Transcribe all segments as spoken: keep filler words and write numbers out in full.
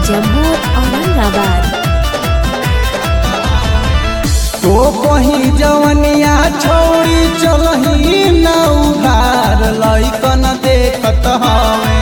जम्मू औरंगाबाद। तो कहीं जवनिया छोड़ी चलही न उधार लइकन देखत हवे।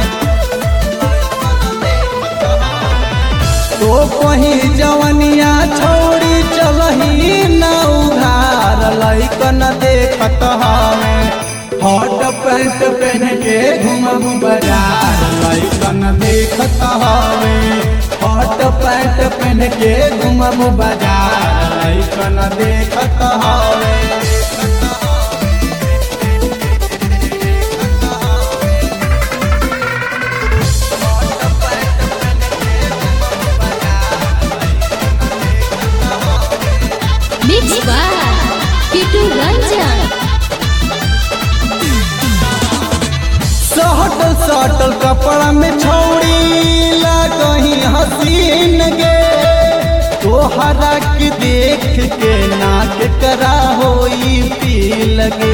तो कहीं जवनिया छोड़ी चलही न उधार लइकन देखत हवे। हॉट पैंट पहन के घूमब बाजार लइकन देखत हवे। हॉट पैंट पहन के घूमब बाजार लइकन देखत हवे। Mix by Kittu Ranjan. सटल सटल कपड़ा में छौड़ी लगही हसीन गे। तोहरा के देख के नाक करा होई पी लगे।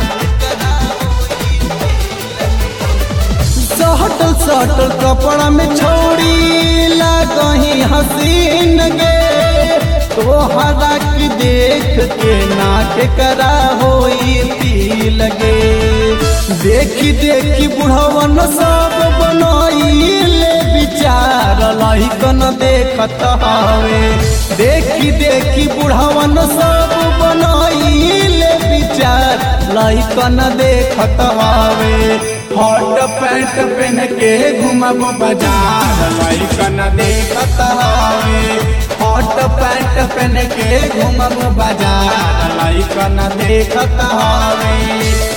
सटल सटल कपड़ा में छौड़ी लगही हसीन गे। तोहरा के देख के नाक करा होई पी लगे। देखी देखी बुढ़वन सब बनाइले विचार लइकन देखत हवे। देखी देखी बुढ़वन सब बनाइले विचार लइकन देखत हवे। हॉट पैंट पहन के घूमब बाजार लइकन देखत हवे। हॉट पैंट पहन के घूमब बाजार लइकन देखत हवे।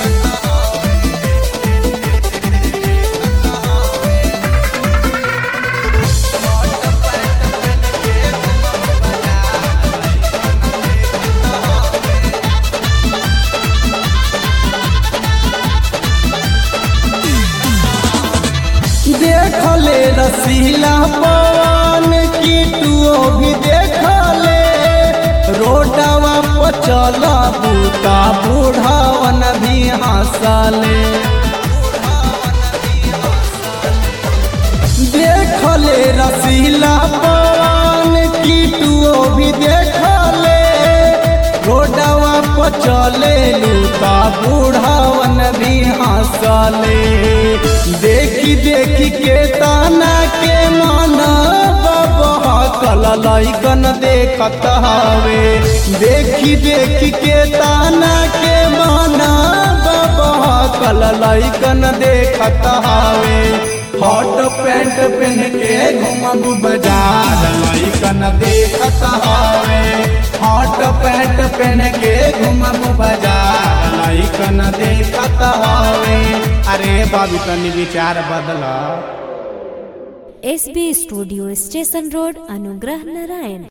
देख ले रसीला पवन किटुओ भी देख ले। रोडवा पर चल बूता बूढ़ावन भी हंसले। देख ले रसीला पवन किटुओ भी देख ले। रोडवा पर चले लूता बूढ़ावन भी हंसले। देखी देखी के ताना के माना बहकल लइकन देखत हवे। देखी देखी के ताना के माना बहकल लइकन देखत हवे। हॉट पैंट पहन के घूमब बाजार लइकन देखत हवे। हॉट पैंट पहन के घूमब बाजार लइकन देखत हवे। अरे बाबू तनी विचार बदला। S B studio station road Anugrah Narayan.